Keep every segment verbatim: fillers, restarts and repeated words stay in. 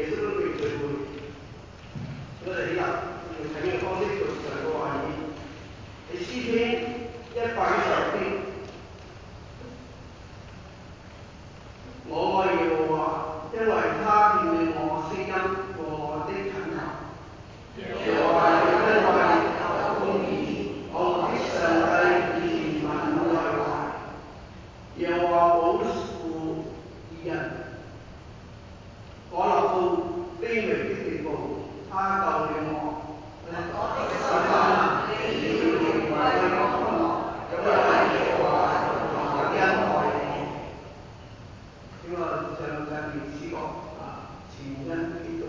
穌嘅聚會，我哋起立用睇嘅方式做上個話語。係詩篇一百一十六篇。我愛耶和華，因為他聽了我聲音和我的懇求。耶和華有恩惠，有公義，我們的上帝以憐憫為懷。耶和華保護義人，我落到卑微的地步，他救了我。我的心啊，你要榮歸我，因為耶和華有恩待你。呢個上上面詩歌啊，前因基督。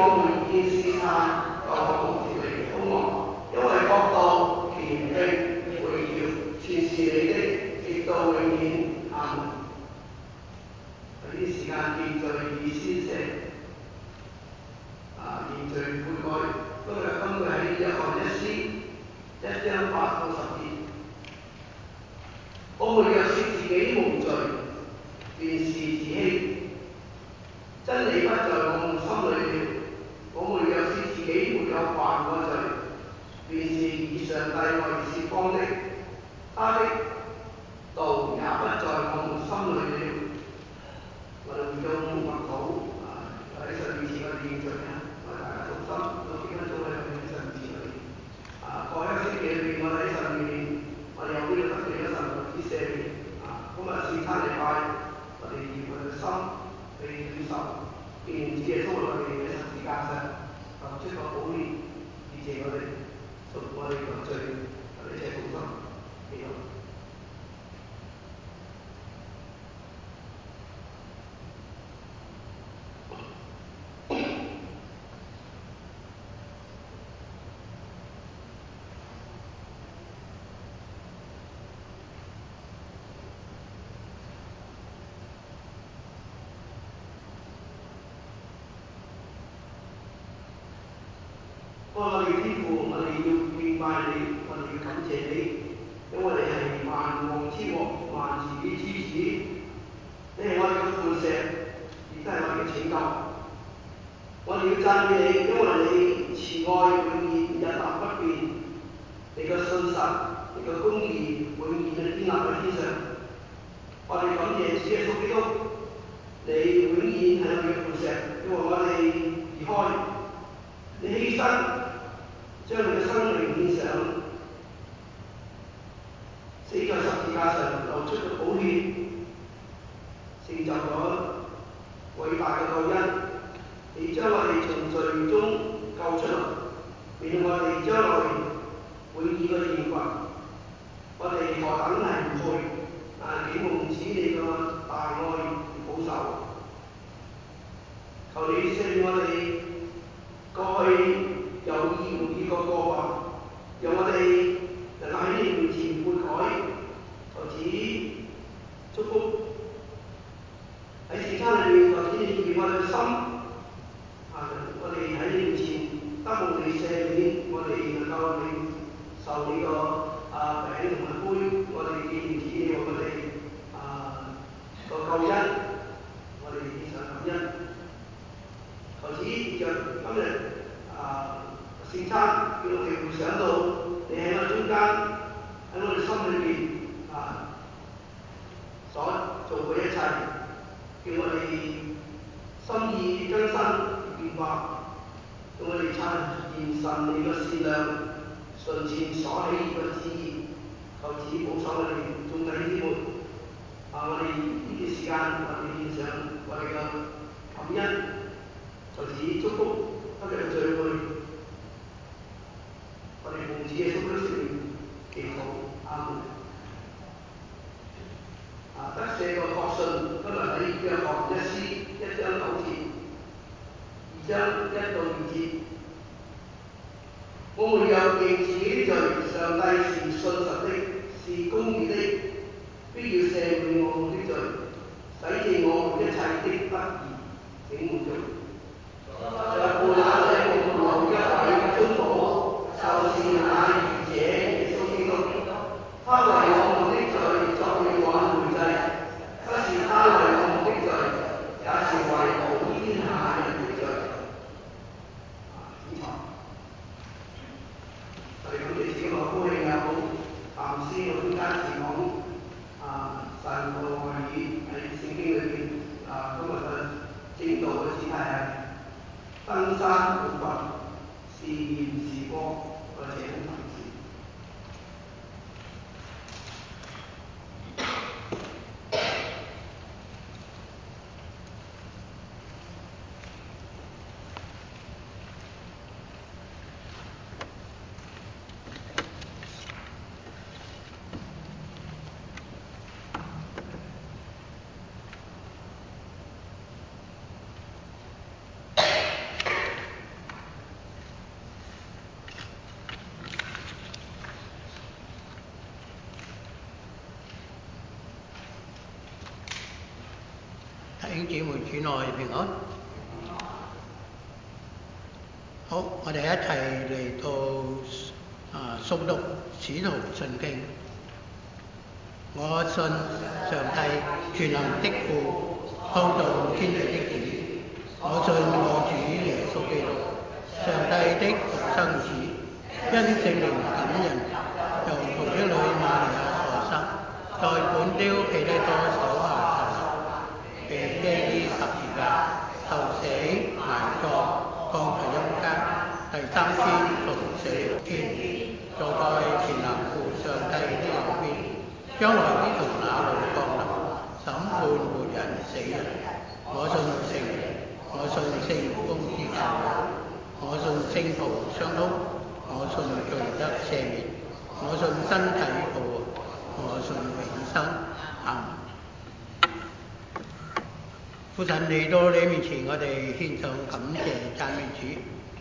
我們見試探，就逃離兇惡，因為國度、權柄、榮耀，全是你的，直到永遠。阿門。喺呢啲時間認罪以先寫，啊認罪悔改。今日今日喺約翰一書一章八到十節，我們若說自己無罪，便是自欺，真理不在我們心裏了。我們若說自己沒有犯過罪，便是以上帝為說謊的，他的道也不在我們心裏了。我哋會將默禱啊喺神面前我哋認罪啊，我哋大家同心都幾分鐘喺我哋神面前裏啊，過一個星期裏邊我哋喺神面前，我哋有呢個得罪咗神之赦免啊。今日聖餐禮拜，我哋以我哋嘅心去領受，紀念主耶穌為我哋喺十字架上流出個寶血，以謝我哋贖我哋個罪，我哋一齊同心祈禱。我哋天父，我哋要敬拜你，我哋要感謝你，因為你係萬王之王、萬主之主，你係我哋嘅磐石，亦都係我哋嘅拯救。我哋要讚美你，因為你慈愛永遠屹立不變，你嘅信實、你嘅公義永遠嘅堅立喺天上。我哋感謝主耶穌基督，你永遠係我哋嘅磐石，因為我哋離開。你犧牲，將你嘅生命獻上，死在十字架上流出嘅寶血，成就咗偉大嘅救恩。你將我哋從罪中救出來，免我哋將來永遠嘅刑罰。我哋何等係唔配啊！竟蒙主你個大愛保守，求你赦免我哋過去有意無意個過犯，讓我哋能夠喺你面前悔改，求主祝福喺聖餐裏面，求主你悅我哋嘅心，啊！我哋喺你面前得蒙你赦免，我哋能夠領受你個啊餅同埋杯，我哋紀念主你為我哋啊個救恩，我哋獻上感恩。求主讓今日啊聖餐，叫我哋回想到你喺我中間，喺我哋心裏邊啊所做嘅一切，叫我哋心意更新變化，叫我哋察驗神你嘅善良，純全所喜悅嘅旨意。求主保守我哋眾弟兄姊妹啊！我哋呢段時間，我哋獻上我哋嘅感恩，求主祝福今日嘅聚會。我哋奉主耶穌基督聖名祈禱，阿門。啊，得赦個確信，今日喺約翰一書一章九節，二章一到二節。我們若認自己的罪，上帝是信實的，是公義的，必要赦免我們的罪，洗淨我們一切的不義。請滿足。在父那裡我們有一位中保，就是那義者耶穌基督。他為我們的罪作了挽回祭，不是他為我們的罪，也是為普天下人的罪。啊，精彩！我哋感謝自己個高興也好，談詩我中間前講啊神個話語喺聖經裏邊啊今日嘅正道嘅。 兄姊妹主內平安。好，我哋一齊嚟到啊誦讀使徒信經。我信上帝全能的父，創造天地的主。我信我主耶穌基督，上帝的獨生子，因聖靈感人，由童貞女瑪利亞所生，在本丟彼拉多手下受洗，被釘於十字架，受死埋葬，降在陰間，第三天復上了天，坐在全能父上帝的右邊，將來必從那裏降臨，審判活人死人。我信聖靈，我信聖公之教會，我信聖徒相通，我信罪得赦免，我信身體復活，我信永生。阿們。父神，嚟到你面前，我哋獻上感謝讚美主。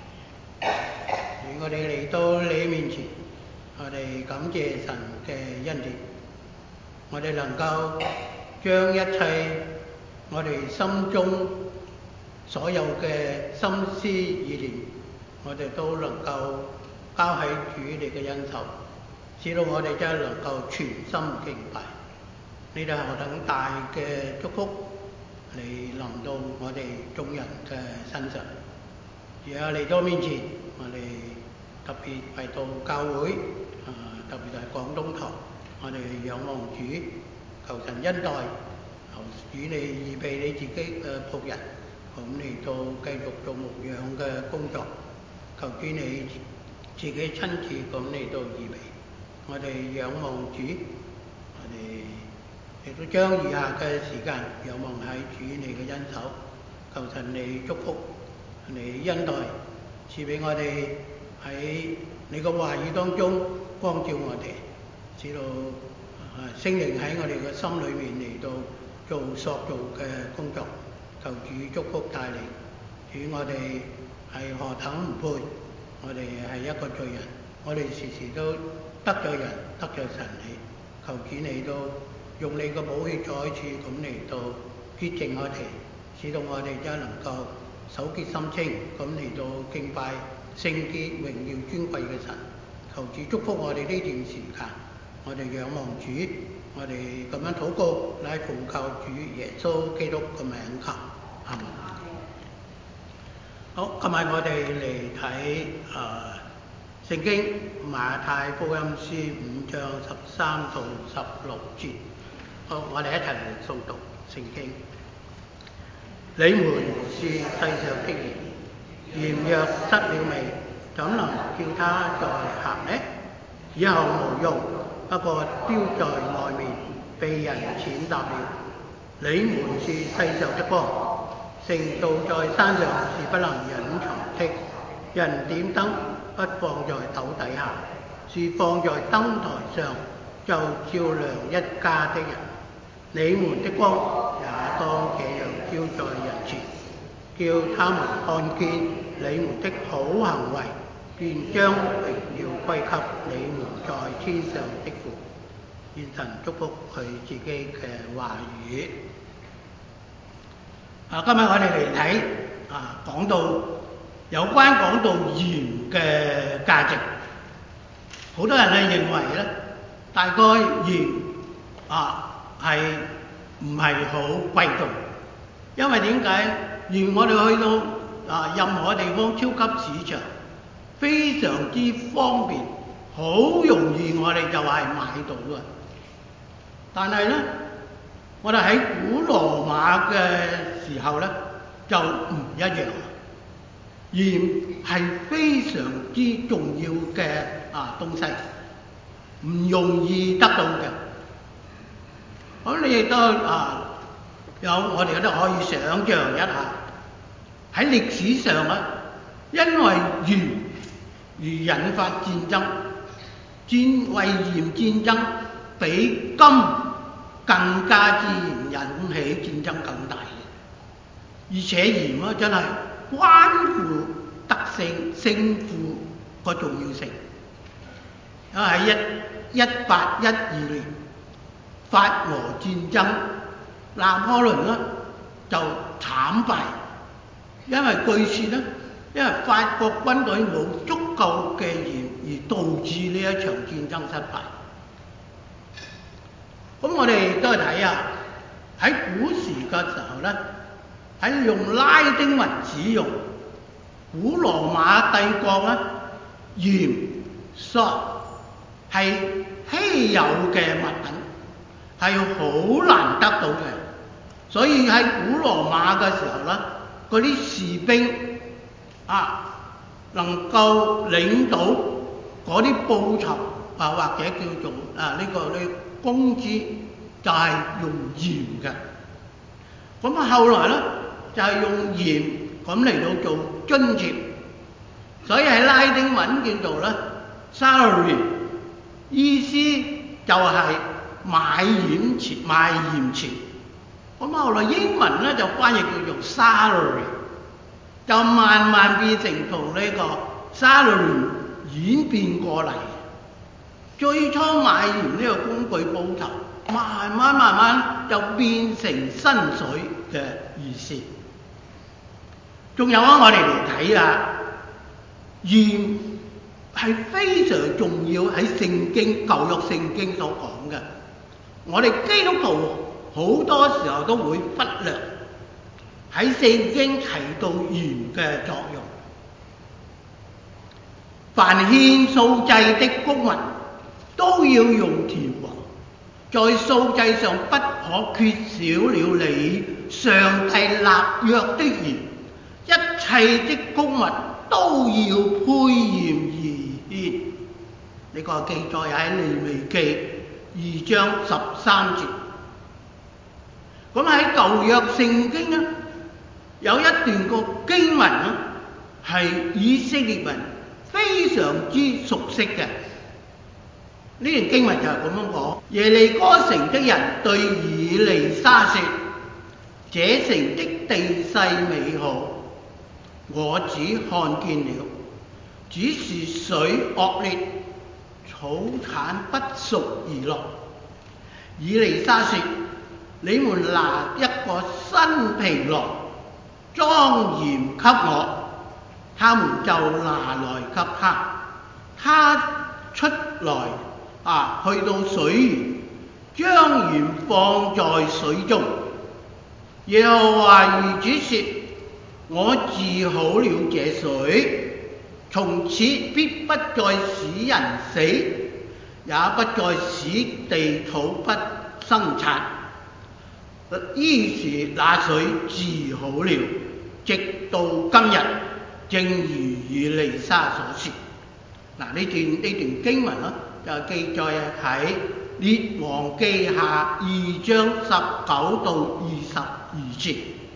我哋嚟到你面前，我哋感謝神嘅恩典，我哋能夠將一切我哋心中所有嘅心思意念，我哋都能夠交喺主你嘅恩手，使到我哋真係能夠全心敬拜。呢啲係何等大嘅祝福嚟臨到我哋眾人嘅身上。而家嚟到面前，我哋特別嚟到教會，啊、呃、特別係廣東堂，我哋仰望主，求神恩待，求主你預備你自己嘅僕人，咁嚟到繼續做牧養嘅工作，求主你自己親自咁嚟到預備。我哋仰望主，我哋亦都將以下嘅時間仰望喺主你嘅恩手，求神你祝福，你恩待，賜俾我哋喺你嘅話語當中光照我哋，使到聖靈喺我哋嘅心裏面嚟到做塑造嘅工作。求主祝福帶領，主我哋係何等唔配，我哋係一個罪人，我哋時時都得罪人，得罪神你。求主你都用你嘅寶血再一次咁嚟到潔淨我哋，使到我哋真係能夠手潔心清咁嚟到敬拜聖潔榮耀尊貴嘅神。求主祝福我哋呢段時間，我哋仰望主，我哋咁樣禱告，乃奉靠主耶穌基督嘅名求。阿們。好，今日我哋嚟睇啊聖經馬太福音書五章十三到十六節。好，我哋一齊嚟誦讀聖經。你們是世上的鹽，鹽若失了味，怎能叫它再鹹呢？以後無用，不過丟在外面，被人踐踏了。你們是世上的光。城造在山上是不能隱藏的，人點燈不放在斗底下，是放在燈台上，就照亮一家的人。你們的光也當這樣照在人前，叫他們看見你們的好行為，便將榮耀歸給你們在天上的父。願神祝福佢自己嘅話語。啊，今日我哋嚟睇啊，講到有關講到鹽嘅價值。好多人咧認為咧，大概鹽啊係唔係好貴重，因為點解？鹽我哋去到啊任何地方超級市場，非常之方便，好容易我哋就係買到嘅。但係咧，我哋喺古羅馬嘅時候咧就唔一樣，鹽係非常之重要嘅啊東西，唔容易得到嘅。咁你亦都啊有我哋都可以想像一下，喺歷史上咧，因為鹽而引發戰爭，戰為鹽戰爭比金更加自然引起戰爭更大嘅，而且鹽啊真係關乎得勝勝負個重要性。因為喺一一八一二年法俄戰爭，拿破崙啦就慘敗，因為據說咧，因為法國軍隊冇足夠嘅鹽，而導致呢一場戰爭失敗。咁我哋都係睇下喺古時嘅時候咧，喺用拉丁文使用，古羅馬帝國咧，鹽 salt 係稀有嘅物品，係好難得到嘅。所以喺古羅馬嘅時候咧，嗰啲士兵啊能夠領到嗰啲報酬啊，或者叫做啊呢、這個呢、這個、工資，就係用鹽嘅。咁啊後來咧就係、是、用鹽咁嚟到做津貼，所以喺拉丁文叫做咧 salary， 意思就係買鹽錢買鹽錢。咁後來英文咧就翻譯叫做 salary， 就慢慢變成同呢個 salary 演變過嚟。最初買鹽呢個工具報酬，慢慢慢慢就變成薪水嘅意思。仲有啊，我哋嚟睇下鹽係非常重要，喺聖經舊約聖經所講嘅，我哋基督徒好多時候都會忽略喺聖經提到鹽嘅作用。凡獻素祭的供物都要用調和，在素祭上不可缺少了你上帝立約的鹽，一切的供物都要配鹽而獻。呢、這個記載喺利未記二章十三節。咁喺舊約聖經咧，有一段個經文咧，係以色列人非常之熟悉嘅。呢段經文就係咁樣講：耶利哥城的人對以利沙說，這城的地勢美好，我只看見了，只是水惡劣，草產不熟而落。以利沙說，你們拿一個新皮囊裝鹽給我，他們就拿來給他。他出來啊，去到水源，將鹽放在水中。耶和華如主說，我治好了這水，從此必不再使人死，也不再使地土不生產。於是那水治好了，直到今日，正如以利沙所說。嗱，呢段呢段經文咧，就記載喺列王記下二章十九到二十二節。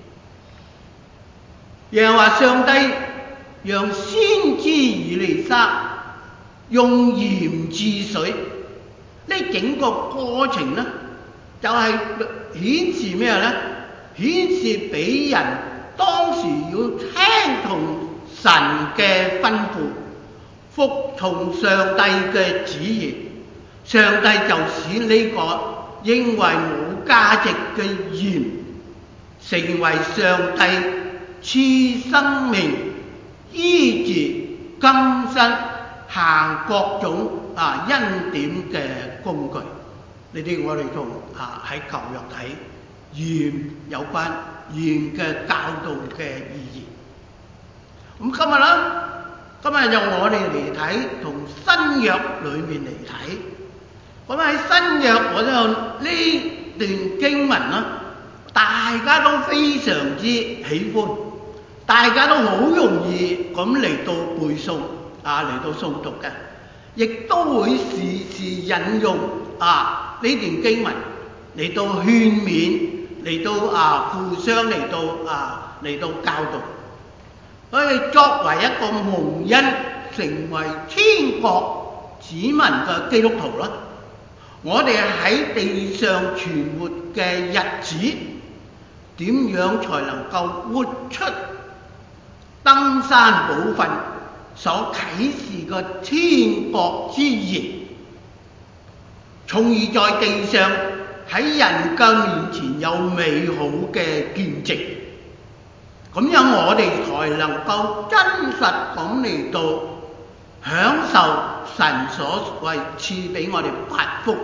耶和華上帝讓先知以利沙用鹽治水，呢整個過程咧，就係、是、顯示咩咧？顯示俾人當時要聽從神嘅吩咐，服從上帝嘅旨意。上帝就使呢個認為冇價值嘅鹽，成為上帝賜生命、醫治、更新、行各種啊恩典嘅工具。呢啲我哋同啊喺舊約睇鹽有關鹽嘅教導嘅意義。咁今日啦，今日就我哋嚟睇同新約裏面嚟睇。咁喺新約我就呢段經文啦，大家都非常之喜歡，大家都好容易咁嚟到背誦啊，嚟到誦讀嘅，亦都會時時引用啊呢段經文嚟到勸勉，嚟到啊互相嚟到啊嚟到教導。所以作為一個蒙恩成為天國子民嘅基督徒啦，我哋喺地上存活嘅日子，點樣才能夠活出登山寶訓所啟示嘅天國之言，從而在地上喺人嘅面前有美好嘅見證，咁樣我哋才能夠真實咁嚟到享受神所為賜俾我哋八福。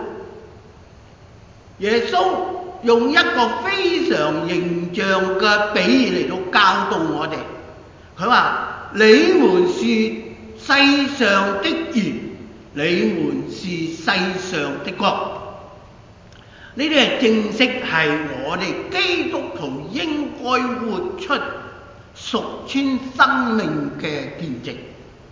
耶穌用一個非常形象嘅比喻嚟到教導我哋，佢話：你們是世上的鹽，你們是世上的光。呢啲係正式係我哋基督徒應該活出屬天生命嘅見證。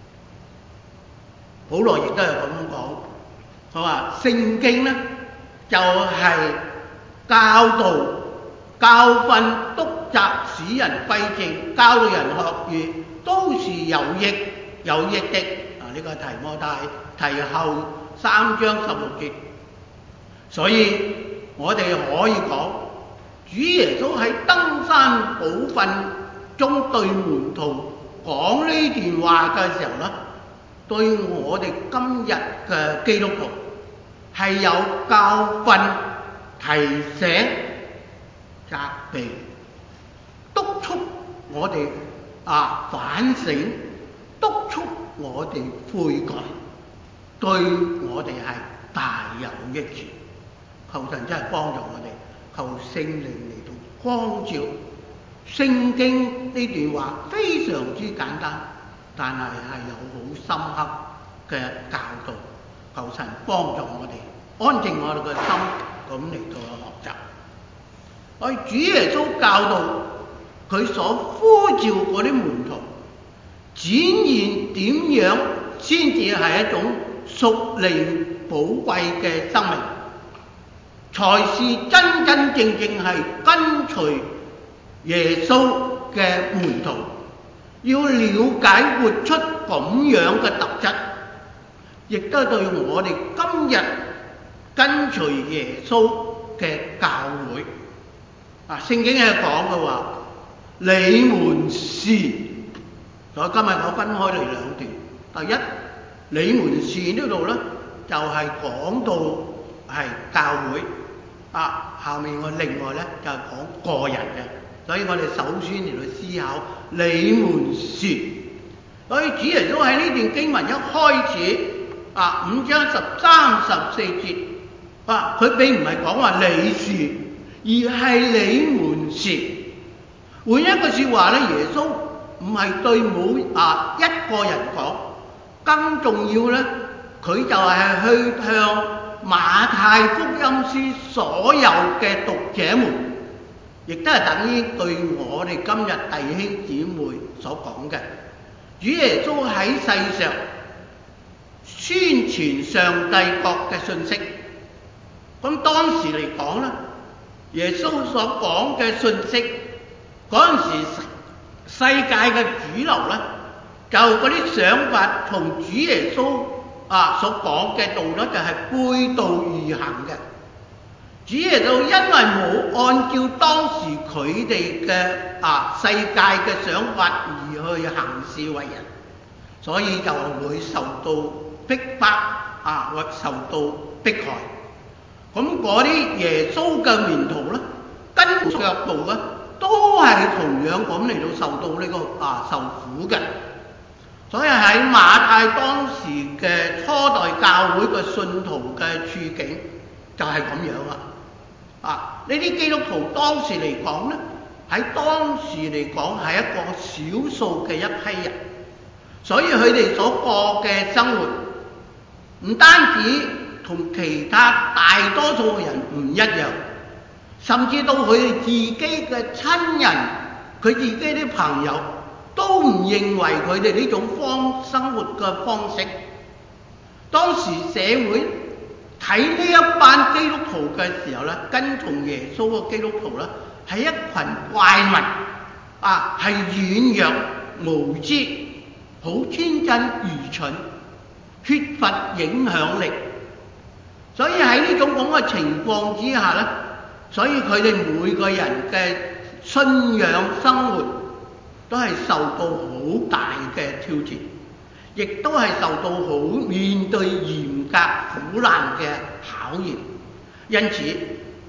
保羅亦都係咁樣講，佢話聖經呢就係、是、教導、教訓、督責、使人歸正、教導人學義，都是有益有益的。啊，呢、這個提摩太提後三章十六節。所以我哋可以講，主耶穌喺登山寶訓中對門徒講呢段話嘅時候呢，對我哋今日嘅基督徒係有教訓、提醒、責備、督促我哋啊反省，督促我哋悔改，對我哋係大有益處。求神真係幫助我哋，求聖靈嚟到光照。聖經呢段話非常之簡單，但係係有好深刻嘅教導。求神幫助我哋，安靜我哋嘅心，咁嚟到學習。我主耶穌教導佢所呼召嗰啲門徒，展現點樣先至係一種屬靈寶貴嘅生命，才是真真正正係跟隨耶穌嘅門徒。要了解活出咁樣嘅特質，亦都對我哋今日跟隨耶穌嘅教會啊，聖經係講嘅話，你們是，所以今日我分開嚟兩段。第一，你們是呢度呢，就係、是、講到係教會啊，下面我另外呢，就係、是、講個人嘅。所以我哋首先嚟到思考，你們是。所以主耶穌喺呢段經文一開始啊，五章十三十四節啊，佢並唔係講話你是，而係你們是。換一個說話咧，耶穌唔係對每啊一個人講，更重要咧，佢就係去向馬太福音書所有嘅讀者們。亦都係等於對我哋今日弟兄姊妹所講嘅，主耶穌喺世上宣傳上帝國嘅信息。咁當時嚟講咧，耶穌所講嘅信息，嗰陣時世界嘅主流咧，就嗰啲想法同主耶穌啊所講嘅道咧，就係背道而行嘅。主耶穌因為冇按照當時佢哋嘅啊世界嘅想法而去行事為人，所以就會受到逼迫啊，或受到迫害。咁嗰啲耶穌嘅門徒咧，跟腳步咧，都係同樣咁嚟到受到呢、這個啊受苦嘅。所以喺馬太當時嘅初代教會嘅信徒嘅處境就係咁樣啦。啊！呢啲基督徒當時嚟講呢，喺當時嚟講係一個少數嘅一批人，所以佢哋所過嘅生活唔單止同其他大多數嘅人唔一樣，甚至到佢哋自己嘅親人、佢自己啲朋友都唔認為佢哋呢種方生活嘅方式。當時社會睇呢一班基督徒嘅時候咧，跟從耶穌嘅基督徒咧，係一群怪物啊，係軟弱無知、好天真愚蠢、缺乏影響力。所以喺呢種咁嘅情況之下咧，所以佢哋每個人嘅信仰生活都係受到好大嘅挑戰，亦都係受到好面對嚴格苦難嘅考驗。因此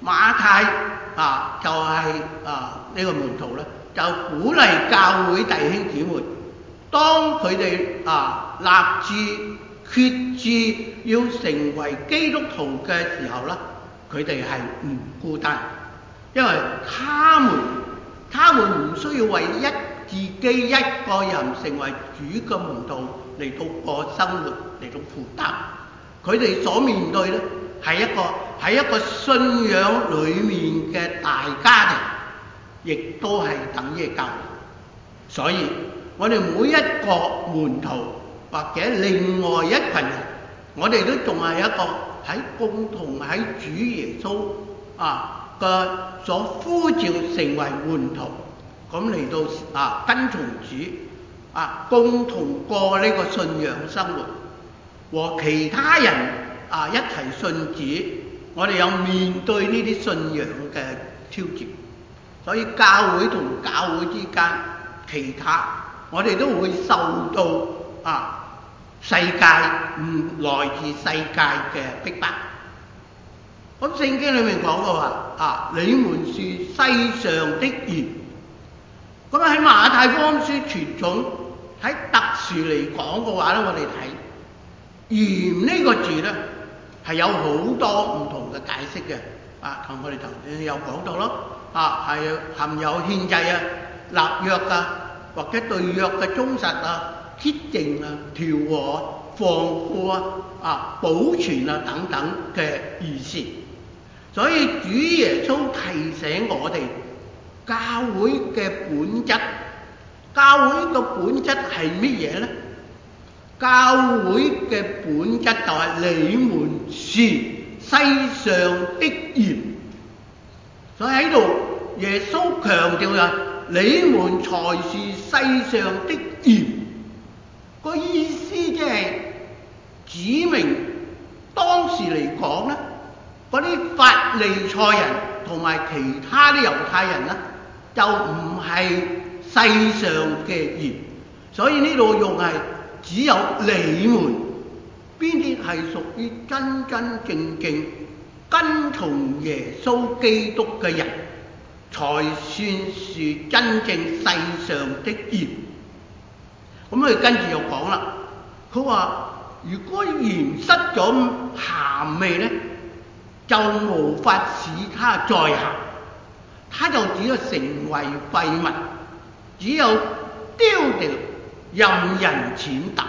馬太啊就係、是、啊呢、這個門徒咧，就鼓勵教會弟兄姊妹，當佢哋啊立志決志要成為基督徒嘅時候咧，佢哋係唔孤單，因為他們他們唔需要為一自己一個人成為主嘅門徒嚟到過生活嚟到負擔，佢哋所面對咧係一個喺一個信仰裏面嘅大家庭，亦都係等於教會。所以我哋每一個門徒或者另外一群人，我哋都仲係一個喺共同喺主耶穌啊嘅所呼召成為門徒，咁嚟到啊跟從主啊，共同過呢個信仰生活，和其他人啊一齊信主，我哋有面對呢啲信仰嘅挑戰。所以教會同教會之間，其他我哋都會受到啊世界唔來自世界嘅逼迫。咁聖經裏面講過話啊，你們是世上的鹽。咁喺馬太福音書傳統喺特殊嚟講嘅話咧，我哋睇鹽呢個字咧係有好多唔同嘅解釋嘅。啊，同我哋頭先有講到咯，啊係含有獻祭啊、立約啊，或者對約嘅忠實啊、潔淨啊、調和啊、防護啊、啊保存啊等等嘅意思。所以主耶穌提醒我哋，教會嘅本質，教會嘅本質係乜嘢呢？教會嘅本質就係你們是世上的鹽。所以喺度耶穌強調啊，你們才是世上的鹽。個意思即係指明當時嚟講咧，嗰啲法利賽人同埋其他啲猶太人咧，就唔係世上嘅鹽。所以呢度用係只有你們邊啲係屬於真真正正跟從耶穌基督嘅人，才算是真正世上的鹽。咁佢跟住又講啦，佢話如果鹽失咗鹹味咧，就無法使它再鹹，它就只有成為廢物，只有丟掉，任人踐踏。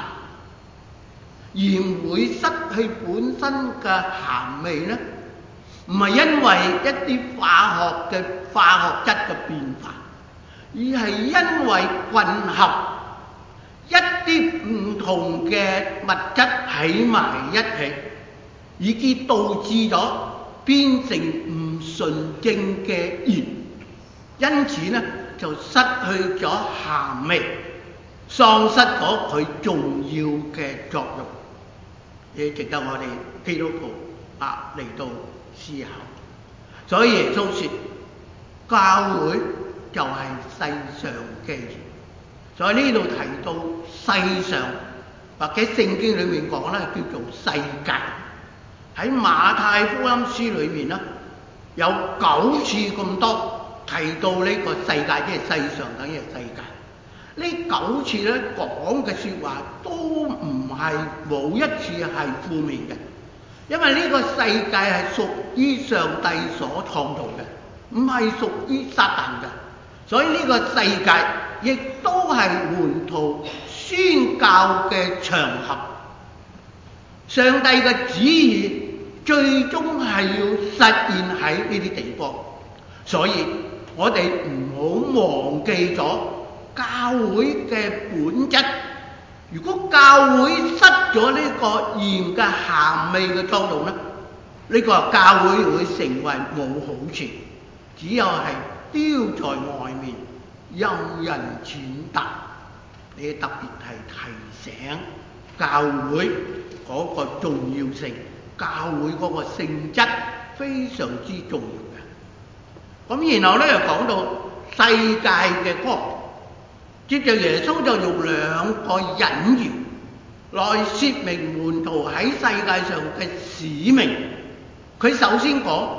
鹽會失去本身嘅鹹味咧，唔係因為一啲化學嘅化學質嘅變化，而係因為混合一啲唔同嘅物質喺埋一起，以致導致咗變成唔純正嘅鹽，因此呢就失去咗鹹味，喪失咗佢重要嘅作用。亦值得我哋基督徒啊嚟到思考。所以耶穌說，教會就係世上嘅鹽。所以呢度提到世上，或者聖經裏面講咧叫做世界。喺馬太福音書裏面咧，有九次咁多提到呢個世界，即係世上等於世界。呢九次咧講嘅説話都唔係冇一次係負面嘅，因為呢個世界係屬於上帝所創造嘅，唔係屬於撒旦嘅。所以呢個世界亦都係門徒宣教嘅場合。上帝嘅旨意最終係要實現喺呢啲地方，所以我哋唔好忘記咗教會嘅本質。如果教會失咗呢個鹽嘅鹹味嘅作用咧，呢個教會會成為冇好處，只有係丟在外面，任人踐踏。你特別係提醒教會嗰個重要性，教會嗰個性質非常之重要嘅。咁然後咧又講到世界嘅光，接着耶穌就用兩個隱喻來説明門徒喺世界上嘅使命。佢首先講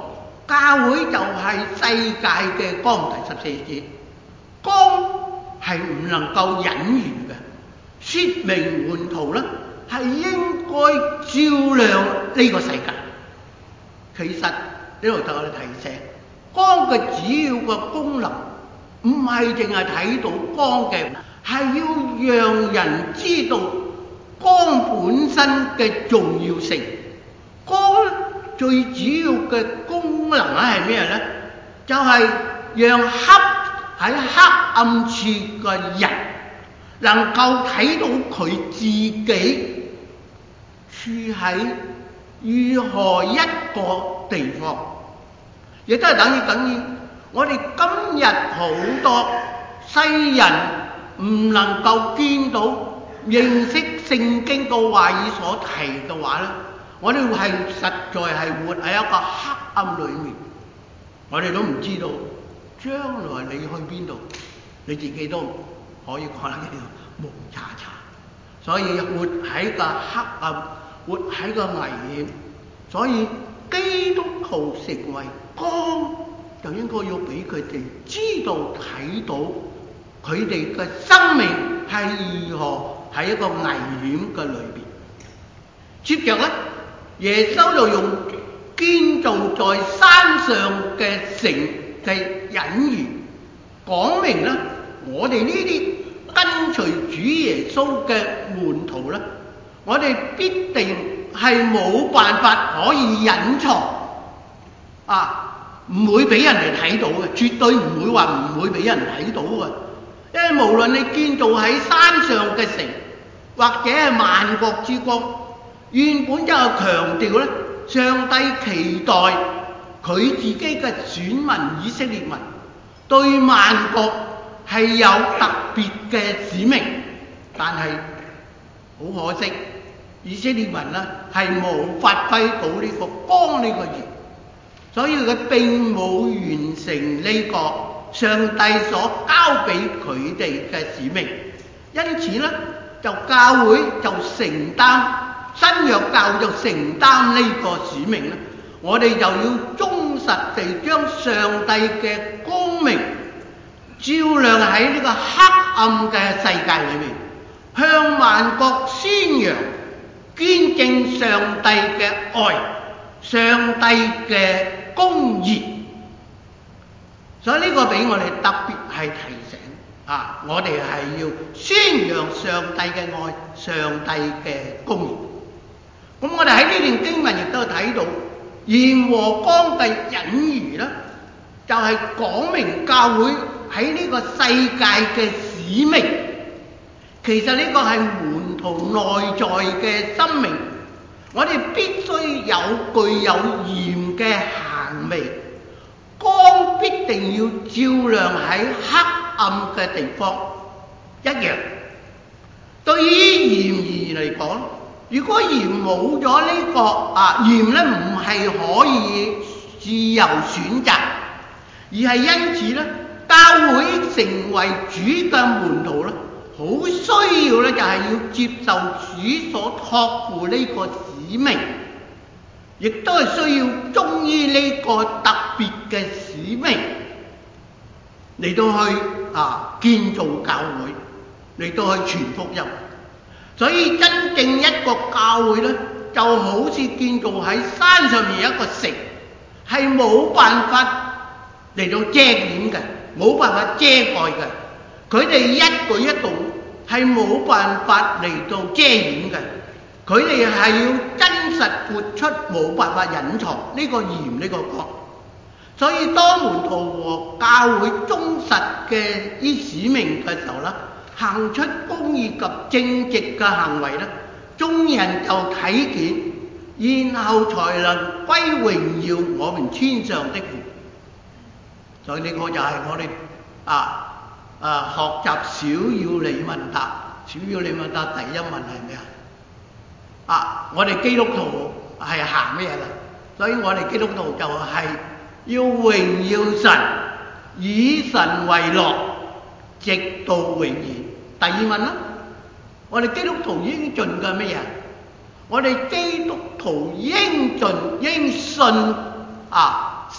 教會就係世界嘅光。第十四節，光係唔能夠隱喻嘅，説明門徒咧係應該照亮呢個世界。其實呢度就我哋提醒，光嘅主要嘅功能唔係淨係睇到光嘅，係要讓人知道光本身嘅重要性。光咧最主要嘅功能咧係咩咧？就係、是、讓黑喺黑暗處嘅人能夠睇到佢自己處喺如何一個地方，亦都係等於等於我哋今日好多世人唔能夠見到認識聖經嘅話語所提嘅話咧，我哋係實在係活喺一個黑暗裏面，我哋都唔知道將來你去邊度，你自己都可以講得叫蒙查查。所以活喺個黑暗，活喺個危險，所以基督徒成為光，就應該要俾佢哋知道睇到佢哋嘅生命係如何喺一個危險嘅裏邊。接着咧，耶穌就用建造在山上嘅城嘅隱喻，講明咧我哋呢啲跟隨主耶穌嘅門徒咧，我哋必定係冇辦法可以隱藏啊，唔會俾人哋睇到嘅，絕對唔會話唔會俾人睇到嘅。因為無論你建造喺山上嘅城，或者係萬國之光，原本就係強調咧，上帝期待佢自己嘅選民以色列民對萬國係有特別嘅使命，但係好可惜，以色列民呢係冇發揮到呢個光呢個義，所以佢並冇完成呢個上帝所交俾佢哋嘅使命。因此呢，就教會就承擔，新約教會就承擔呢個使命咧，我哋就要忠實地將上帝嘅光明照亮喺呢個黑暗嘅世界裏面，向萬國宣揚見證上帝嘅愛，上帝嘅公義。所以呢個俾我哋特別係提醒啊，我哋係要宣揚上帝嘅愛，上帝嘅公義。咁我哋喺呢段經文亦都睇到鹽和光嘅隱喻啦，就係、是、講明教會喺呢個世界嘅使命。其實呢個係門徒內在嘅生命，我哋必須有具有鹽嘅行為，光必定要照亮喺黑暗嘅地方一樣。對於鹽而嚟講，如果鹽冇咗呢個啊，鹽咧唔係可以自由選擇，而係因此咧，教會成為主嘅門徒咧，好需要咧就係要接受主所託付呢個使命，亦都係需要忠於呢個特別嘅使命嚟到去啊建造教會，嚟到去傳福音。所以真正一個教會咧，就好似建造喺山上面一個城，係冇辦法嚟到遮掩嘅，冇辦法遮蓋嘅。佢哋一舉一動係冇辦法嚟到遮掩嘅，佢哋係要真實活出，冇辦法隱藏呢個鹽呢個光。所以當門徒和教會忠實嘅依使命嘅時候咧，行出公義及正直嘅行為咧，眾人就睇見，然後才能歸榮耀我們天上的父。所以呢個就係我哋啊啊學習小要理問答，小要理問答第一問係咩啊？啊，我哋基督徒係行咩啦？所以我哋基督徒就係要榮耀神，以神為樂，直到永遠。第二問啦，我哋基督徒應盡嘅乜嘢？我哋基督徒應盡應信啊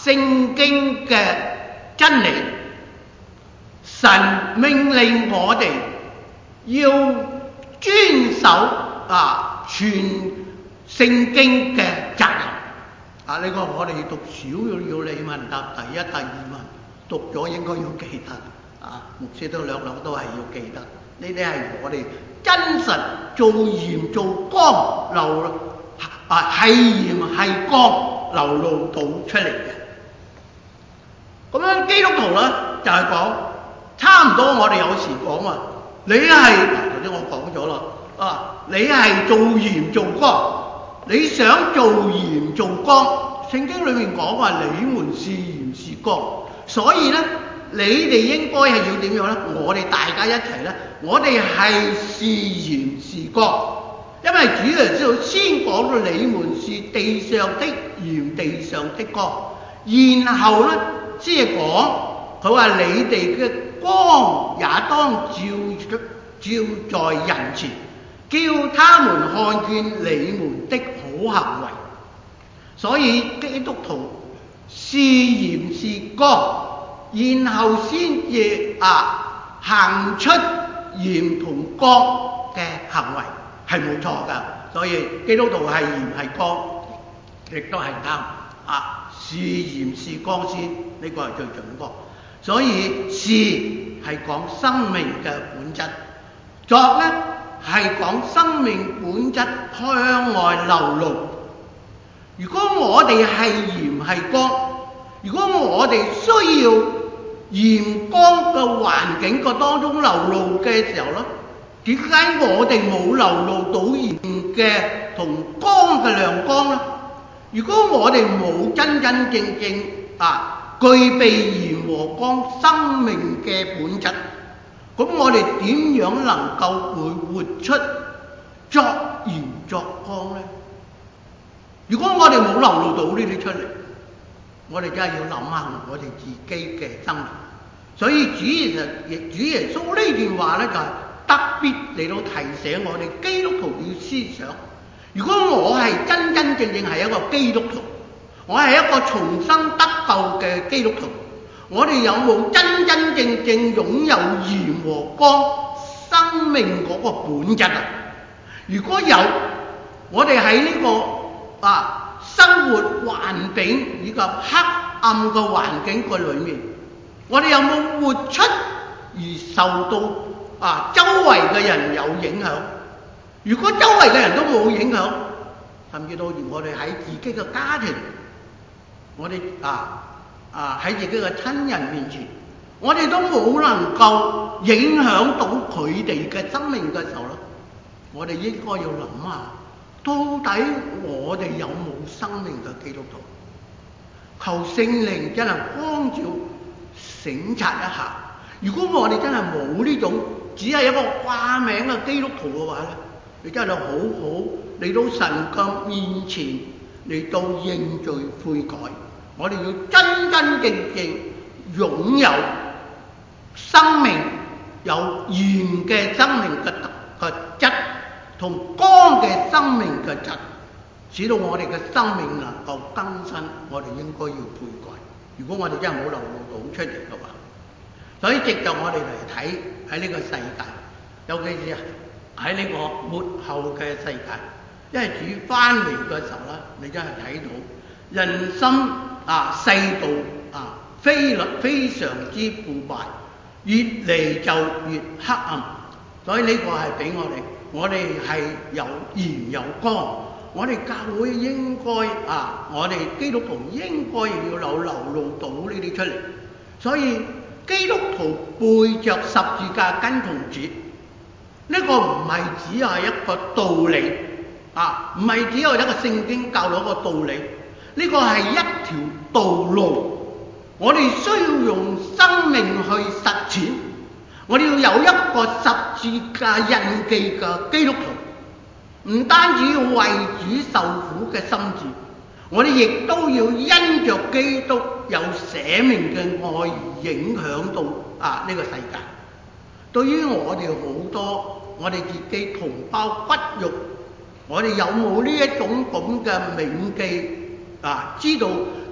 聖經嘅真理。神命令我哋要遵守啊全聖經嘅責任。啊，呢個我哋讀小要理問答第一、第二問，讀咗應該要記得。啊，牧師都兩兩都係要記得。呢啲係我哋真實做鹽做光流啊係鹽係光流露到出嚟嘅。咁樣基督徒咧就係、是、講差唔多，我哋有時講話，你係頭先我講咗啦，啊，你係做鹽做光，你想做鹽做光，聖經裏面講話你們是鹽是光，所以咧你哋應該係要點樣咧？我哋大家一齊咧，我哋係是鹽是光，因為主耶穌先講到你們是地上的鹽地上的光，然後咧先係講佢話你哋嘅光也當照照在人前，叫他們看見你們的好行為。所以基督徒是鹽是光，然後先至啊行出鹽同光嘅行為，係冇錯㗎。所以基督徒係鹽係光，亦都係啱啊！是鹽是光先，呢、這個係最準確。所以是係講生命嘅本質，作咧係講生命本質向外流露。如果我哋係鹽係光，如果我哋需要鹽光嘅環境個當中流露嘅時候咧，點解我哋冇流露到鹽嘅同光嘅亮光咧？如果我哋冇真真正正啊具備鹽和光生命嘅本質，咁我哋點樣能夠會活出作鹽作光呢？如果我哋冇流露到呢啲出嚟，我哋真係要諗下我哋自己嘅生命。所以主耶穌主耶穌呢段話呢，就係特別嚟到提醒我哋基督徒要思想。如果我係真真正正係一個基督徒，我係一個重生得救嘅基督徒，我哋有冇真真正正擁有鹽和光生命嗰個本質啊？如果有，我哋喺呢個啊生活環境以及黑暗嘅環境嘅裏面，我哋有冇活出而受到啊周圍嘅人有影響？如果周圍嘅人都冇影響，甚至到我哋喺自己嘅家庭，我哋啊啊喺自己嘅親人面前，我哋都冇能夠影響到佢哋嘅生命嘅時候咧，我哋應該要諗下，到底我哋有冇生命嘅基督徒？求聖靈真係光照省察一下。如果我哋真係冇呢種，只係一個掛名嘅基督徒嘅話咧，你真係好好嚟到神嘅面前嚟到認罪悔改。我哋要真真正正擁有生命，有鹽嘅生命嘅嘅質，同光嘅生命嘅質，使到我哋嘅生命能夠更新。我哋應該要悔改。如果我哋真係冇流露到出嚟嘅話，所以藉著我哋嚟睇喺呢個世界，尤其是喺呢個末後嘅世界，因為主翻嚟嘅時候咧，你真係睇到人心啊世道啊非非常之腐敗，越嚟就越黑暗。所以呢個係俾我哋，我哋係有鹽有光，我哋教會應該啊，我哋基督徒應該要有流露到呢啲出嚟。所以基督徒背着十字架跟從主，呢個唔係只係一個道理啊，唔係只有一個聖經教導一個道理，呢個係一條道路。我哋需要用生命去實踐，我哋要有一個十字架印記嘅基督徒，唔單止要為主受苦嘅心志，我哋亦都要因着基督有捨命嘅愛而影響到啊呢個世界。對於我哋好多我哋自己同胞骨肉，我哋有冇呢一種咁嘅銘記啊？知道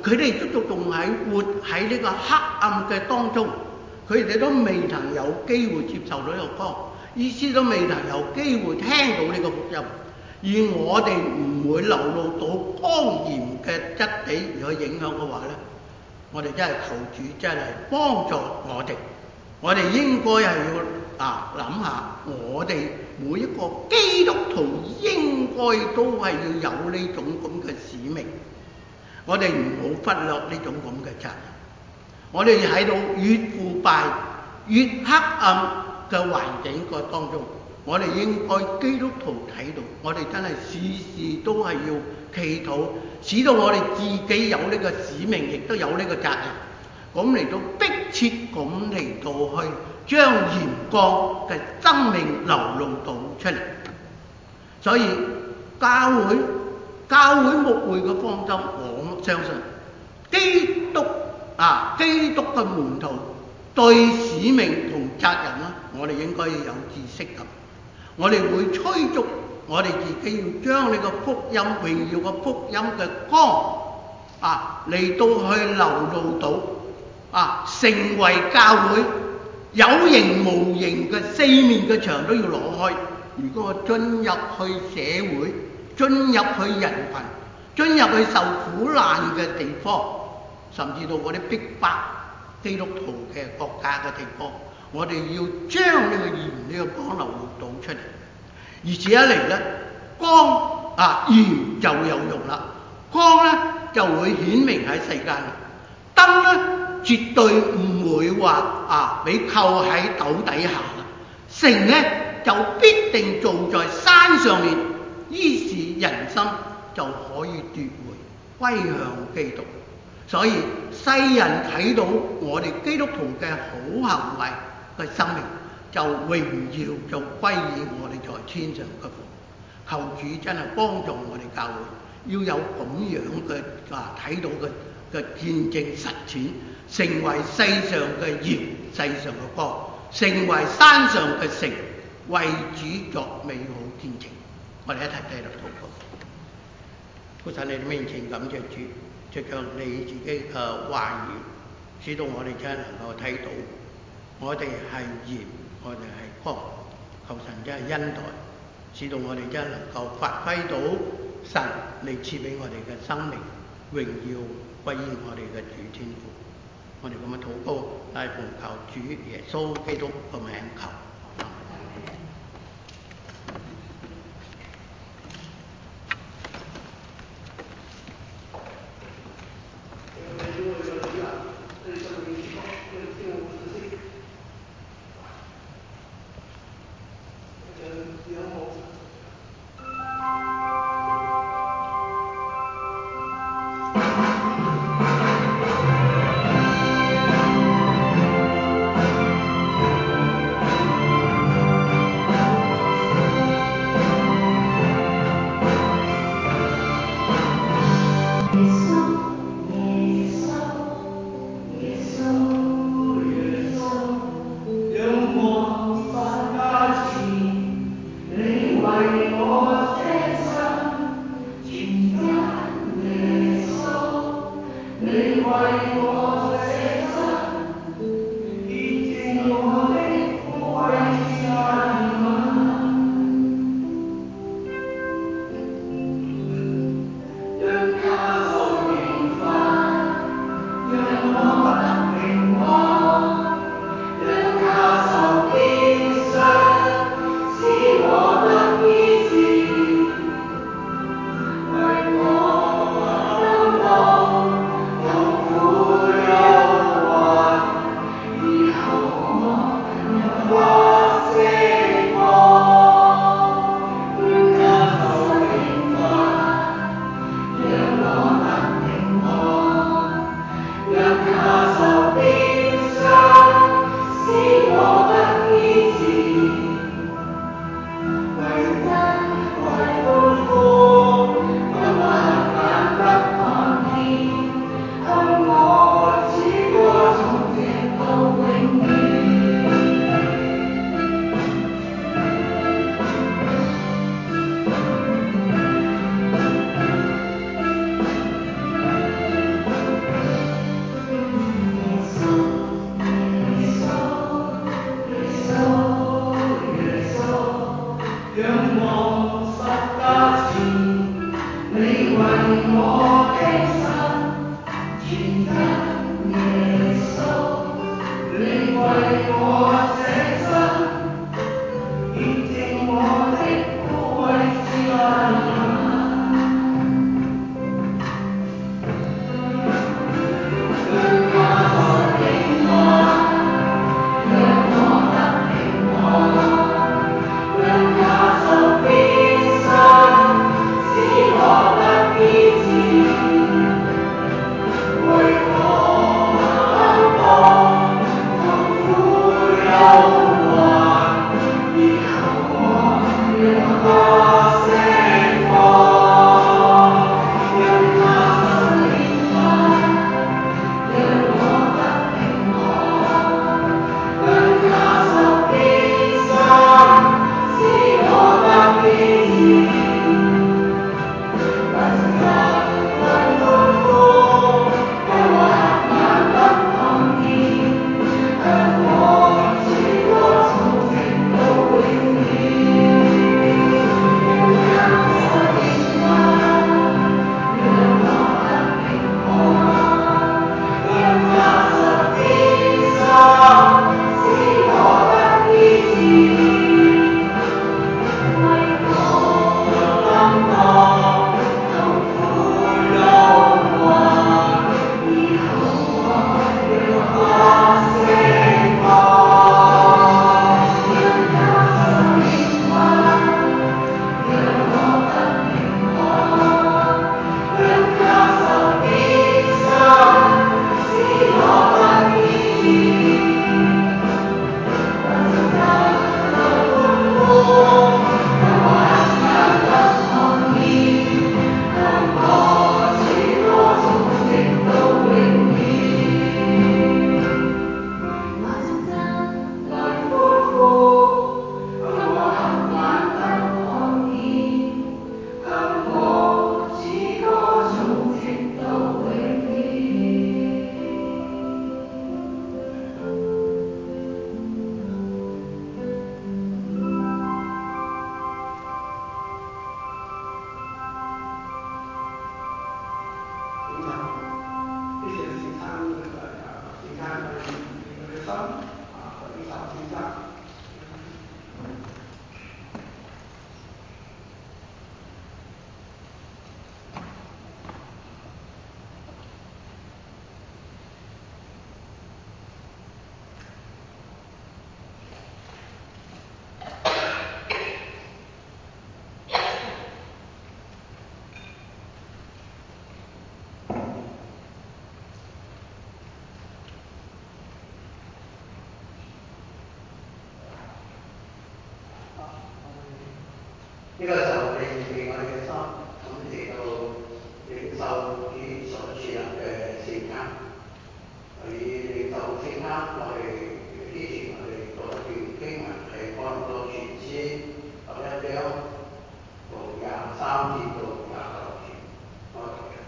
佢哋都仲喺活喺呢個黑暗嘅當中，佢哋都未曾有機會接受到呢個光，意思都未曾有機會聽到呢個福音。而我哋唔會流露到光鹽嘅質地而去影響嘅話呢，我哋真係求主真係幫助我哋。我哋應該係要啊諗下，我哋每一個基督徒應該都係要有呢種咁嘅使命。我哋唔好忽略呢種咁嘅責任。我哋喺度越腐敗、越黑暗嘅環境個當中，我哋應該基督徒睇到，我哋真係事事都係要祈禱，使到我哋自己有呢個使命，亦都有呢個責任，咁嚟到迫切咁嚟到去將鹽光嘅生命流露到出嚟。所以教會教會牧會嘅方針，我相信基督啊基督嘅門徒對使命同責任啦，我哋應該要有知識咁。我哋會催促我哋自己要將呢個福音榮耀嘅福音嘅光啊嚟到去流露到啊，成為教會有形無形嘅四面嘅牆都要攞開。如果我進入去社會，進入去人群，進入去受苦難嘅地方，甚至到嗰啲逼迫基督徒嘅國家嘅地方，我哋要將呢個鹽呢個光流露到出嚟。而此一嚟呢，光啊鹽就有用啦，光呢就會顯明喺世間。燈呢絕對唔會話啊俾扣喺斗底下啦，城呢就必定做在山上面，於是人心就可以奪回歸向基督。所以世人睇到我哋基督徒嘅好行為嘅生命，就榮耀就歸於我哋在天上嘅父。求主真係幫助我哋教會，要有咁樣嘅啊睇到嘅嘅見證實踐，成為世上嘅鹽，世上嘅光，成為山上嘅城，為主作美好見證。我哋一齊低頭禱告。父神，你面前感謝主，藉着你自己嘅話語，使到我哋真係能夠睇到，我哋係鹽，我哋係光。求神真係恩待，使到我哋真係能夠發揮到神你賜俾我哋嘅生命，榮耀歸於我哋嘅主天父。我哋咁嘅禱告，係奉求主耶穌基督個名求。 呢個時候我哋預備我哋嘅心，咁嚟到領受主所設立嘅聖餐。喺領受聖餐，我哋之前我哋讀一段經文係哥林多前書十一章從廿三節到廿九節，我讀嘅。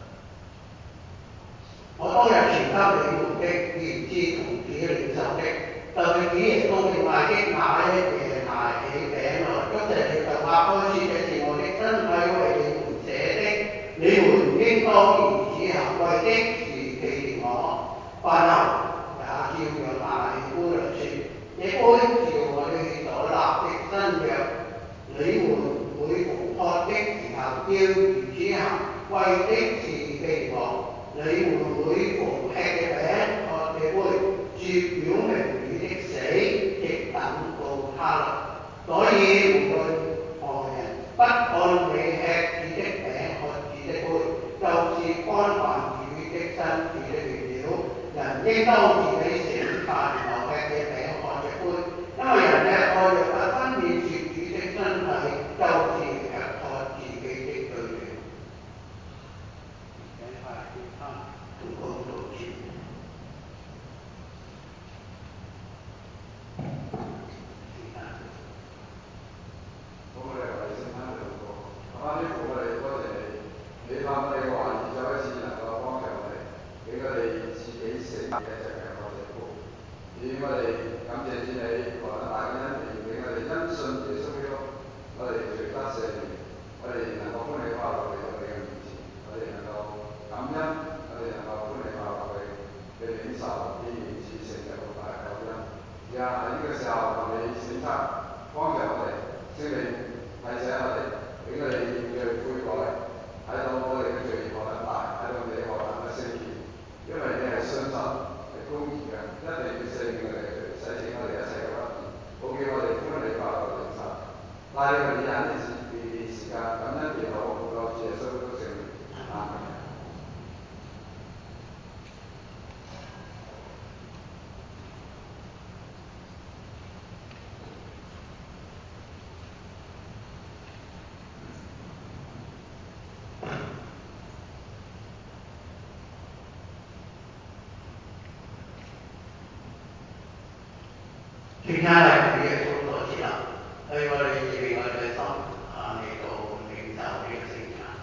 我當日傳給你們的，原是從主領受的，就是主耶穌被賣的那一夜拿起餅來，祝謝了就擘開說：這是我的身體，為你們捨的，你們應當如此行，為的是紀念我。飯後也照樣拿起杯來說：這杯是我哋所立的新約，你們每逢喝的時候要如此行，為的是紀念我。你們每逢吃嘅餅、喝嘅杯，是表明主的死，直等到他來。所以無論何人不按理吃主的餅、喝主的杯，就是干犯主的身、主的血了。人應當自己省察然後吃嘅餅、喝嘅杯，因為人吃喝若不分辨是主的身體，就是吃喝自己的罪了。同工道歉。 好，我哋為聖餐禱告。阿天父，我哋多謝你，你透過你嘅話語再一次能夠幫助我哋，俾我哋自己醒嘅一隻嘅我哋父。以我哋感謝主你何等大嘅恩典，俾我哋因信耶穌基督，我哋罪得赦免，我哋能夠歡喜快樂嚟到你嘅面前，我哋能夠感恩，我哋能夠歡喜快樂去去領受你原始成就好大嘅救恩。而家喺呢個時候，求你選擇幫助我哋，聖靈提醒我哋，俾我哋認罪悔改，睇到我哋嘅罪何等大，睇到你何等嘅聖潔，因為你係信實係公義嘅，一定要赦免我哋嘅罪，洗淨我哋一切嘅不義，好叫我哋歡喜快樂領受。帶領我哋廿呢次預備時間，感恩祈禱，求主耶穌基督聖名。阿門。 聖餐係主耶穌所設立，所以我哋預備我哋嘅心啊嚟到領受呢個聖餐。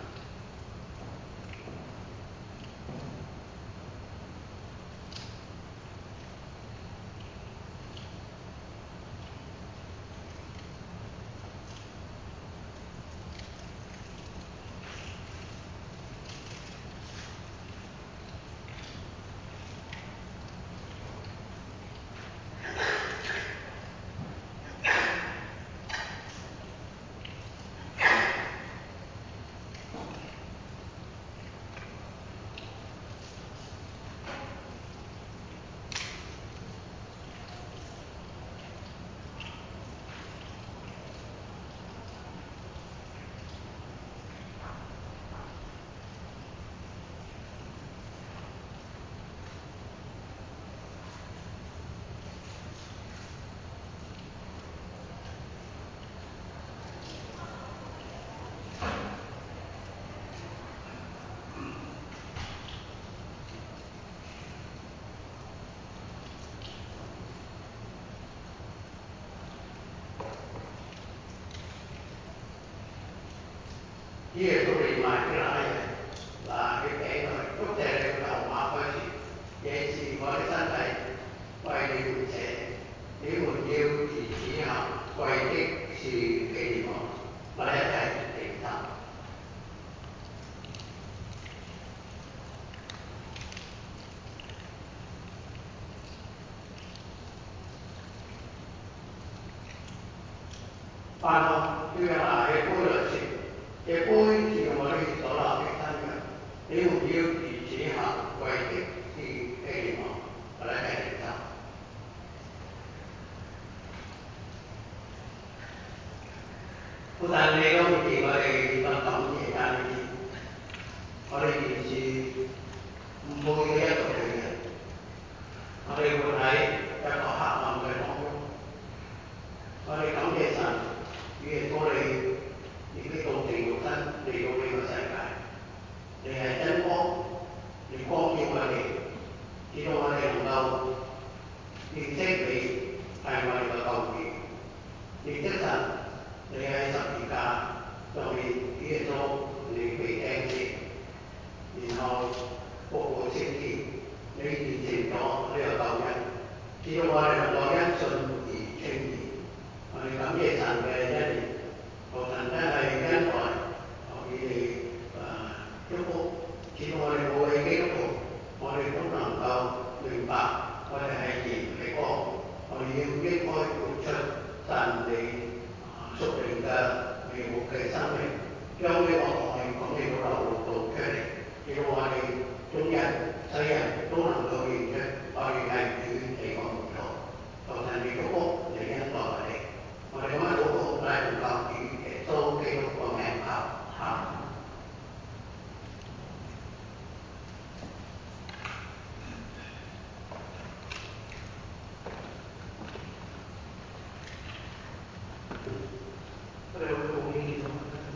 主耶穌被賣的那一日，拿起餅來，祝謝了就擘開說：這是我的身體，為你們捨的，你們要如此行，為的是紀念我。我哋一齊領受。飯後，要拿起杯來說：這杯是我哋所立的新約，你們要如此行，為的是紀念我。我哋一齊領受。父神，你都唔見我哋咁感謝讚你，我哋原是唔配嘅一個罪人，我哋活喺一個黑暗嘅當中。我哋感謝神，主耶穌你亦即神，你喺十字架上面，主耶穌你被釘死，然後復活升天，你完成咗呢個救恩，使到我哋能夠因信而稱義。我哋感謝神嘅恩典，求神真係恩待，求你哋誒祝福，使到我哋每位基督徒，我哋都能夠明白，我哋係鹽係光，我哋要應該活出神你屬靈嘅美好嘅生命，將呢個愛咁嚟到流露到出嚟，使到我哋眾人世人都能夠認出我哋係主你個門徒。求神你祝福你恩待我哋，我哋咁樣禱告係奉靠主耶穌基督個名求，阿們。 我哋會奉獻祈禱，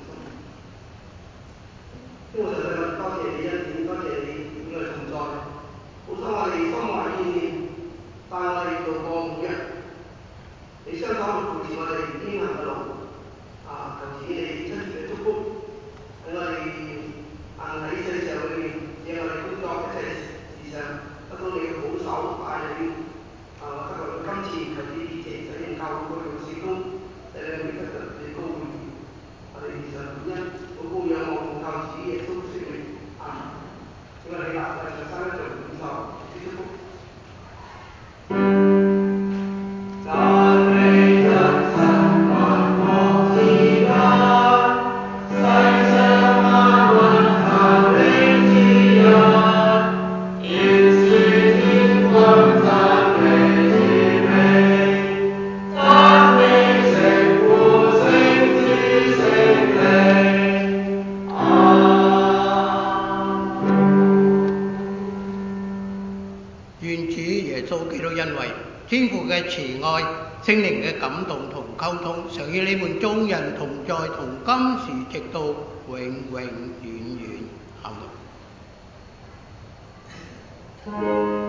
天父神啊，多謝你恩典，多謝你呢個存在，好想我哋心懷意念，帶我哋度過每日。你雙手扶持我哋天行嘅路，啊，求主你親自嘅祝福喺我哋行喺世上裏面，讓我哋工作一切事上得到你嘅保守帶領。啊，我得到今次求主以謝使用教會嘅事工，使你哋得到最高榮譽。我哋上感恩，好高仰望奉靠主耶穌聖名，阿們。因為你立嘅上山一做領袖，祝福。 願主耶穌基督恩惠、天父嘅慈愛、聖靈嘅感動同溝通，常與你們眾人同在，同今時直到永永遠遠。阿們。